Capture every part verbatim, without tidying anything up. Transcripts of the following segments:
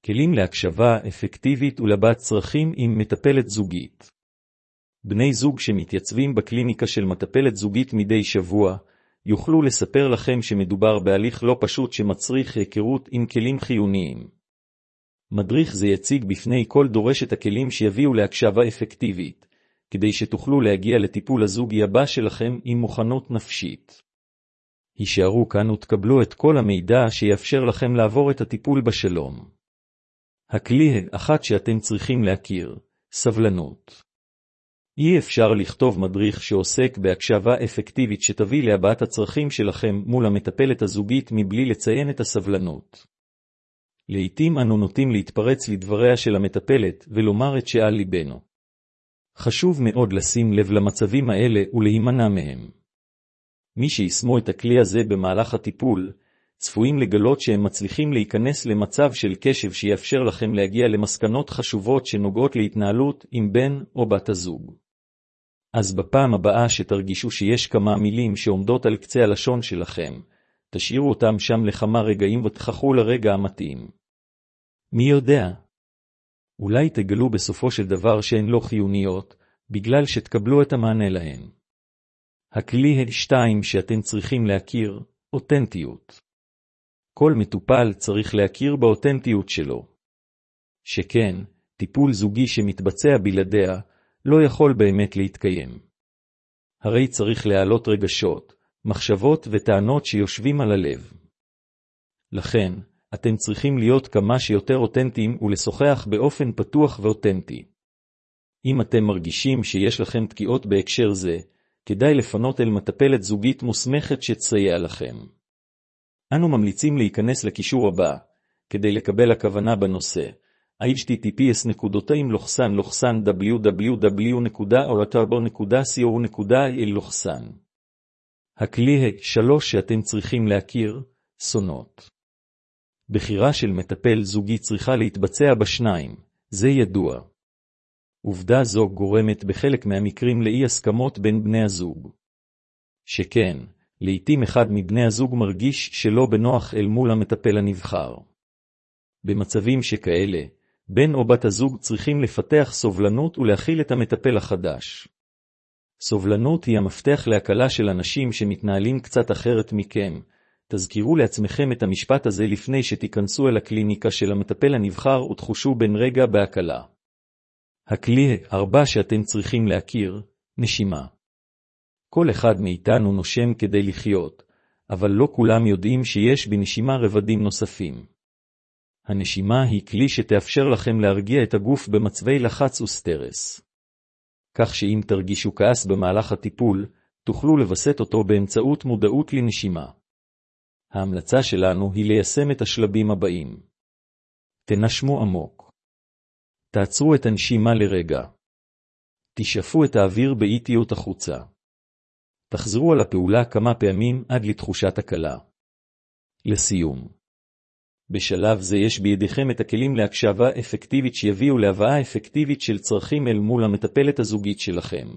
כלים להקשבה אפקטיבית ולהבעת צרכים עם מטפלת זוגית. בני זוג שמתייצבים בקליניקה של מטפלת זוגית מדי שבוע, יוכלו לספר לכם שמדובר בהליך לא פשוט שמצריך היכרות עם כלים חיוניים. מדריך זה יציג בפני כל דורש את הכלים שיביאו להקשבה אפקטיבית, כדי שתוכלו להגיע לטיפול הזוגי הבא שלכם עם מוכנות נפשית. הישארו כאן ותקבלו את כל המידע שיאפשר לכם לעבור את הטיפול בשלום. הכלי האחד שאתם צריכים להכיר, סבלנות. אי אפשר לכתוב מדריך שעוסק בהקשבה אפקטיבית שתביא להבעת הצרכים שלכם מול המטפלת הזוגית מבלי לציין את הסבלנות. לעתים אנו נוטים להתפרץ לדבריה של המטפלת ולומר את שעל ליבנו. חשוב מאוד לשים לב למצבים האלה ולהימנע מהם. מי שישמו את הכלי הזה במהלך הטיפול, צפויים לגלות שהם מצליחים להיכנס למצב של קשב שיאפשר לכם להגיע למסקנות חשובות שנוגעות להתנהלות עם בן או בת הזוג. אז בפעם הבאה שתרגישו שיש כמה מילים שעומדות על קצה הלשון שלכם, תשאירו אותם שם לכמה רגעים ותחכו לרגע המתאים. מי יודע? אולי תגלו בסופו של דבר שהן לא חיוניות, בגלל שתקבלו את המענה להן. הכלי השתיים שאתם צריכים להכיר, אותנטיות. כל מטופל צריך להכיר באותנטיות שלו. שכן, טיפול זוגי שמתבצע בלעדיה, לא יכול באמת להתקיים. הרי צריך להעלות רגשות, מחשבות וטענות שיושבים על הלב. לכן, אתם צריכים להיות כמה שיותר אותנטיים ולשוחח באופן פתוח ואותנטי. אם אתם מרגישים שיש לכם תקיעות בהקשר זה, כדאי לפנות אל מטפלת זוגית מוסמכת שתסייע לכם. אנו ממליצים להיכנס לקישור הבא, כדי לקבל הכוונה בנושא, אייץ' טי טי פי אס נקודתיים לוחסן לוחסן דאבליו דאבליו דאבליו נקודה אורטרבו נקודה סי או נקודה איי אל לוחסן. הכלי שלוש שאתם צריכים להכיר, סונות. בחירה של מטפל זוגי צריכה להתבצע בשניים, זה ידוע. עובדה זו גורמת בחלק מהמקרים לאי הסכמות בין בני הזוג. שכן, לעתים אחד מבני הזוג מרגיש שלא בנוח אל מול המטפל הנבחר. במצבים שכאלה, בן או בת הזוג צריכים לפתח סובלנות ולהכיל את המטפל החדש. סובלנות היא המפתח להקלה של אנשים שמתנהלים קצת אחרת מכם. תזכירו לעצמכם את המשפט הזה לפני שתיכנסו אל הקליניקה של המטפל הנבחר ותחושו בין רגע בהקלה. הכלי ארבע שאתם צריכים להכיר, נשימה. כל אחד מאיתנו נושם כדי לחיות, אבל לא כולם יודעים שיש בנשימה רבדים נוספים. הנשימה היא כלי שתאפשר לכם להרגיע את הגוף במצבי לחץ וסטרס. כך שאם תרגישו כעס במהלך הטיפול, תוכלו לבסט אותו באמצעות מודעות לנשימה. ההמלצה שלנו היא ליישם את השלבים הבאים. תנשמו עמוק. תעצרו את הנשימה לרגע. תשאפו את האוויר באיטיות החוצה. תחזרו על הפעולה כמה פעמים עד לתחושת הקלה. לסיום. בשלב זה יש בידיכם את הכלים להקשבה אפקטיבית שיביאו להבאה אפקטיבית של צרכים אל מול המטפלת הזוגית שלכם.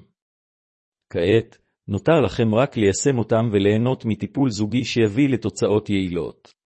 כעת, נותר לכם רק ליישם אותם וליהנות מטיפול זוגי שיביא לתוצאות יעילות.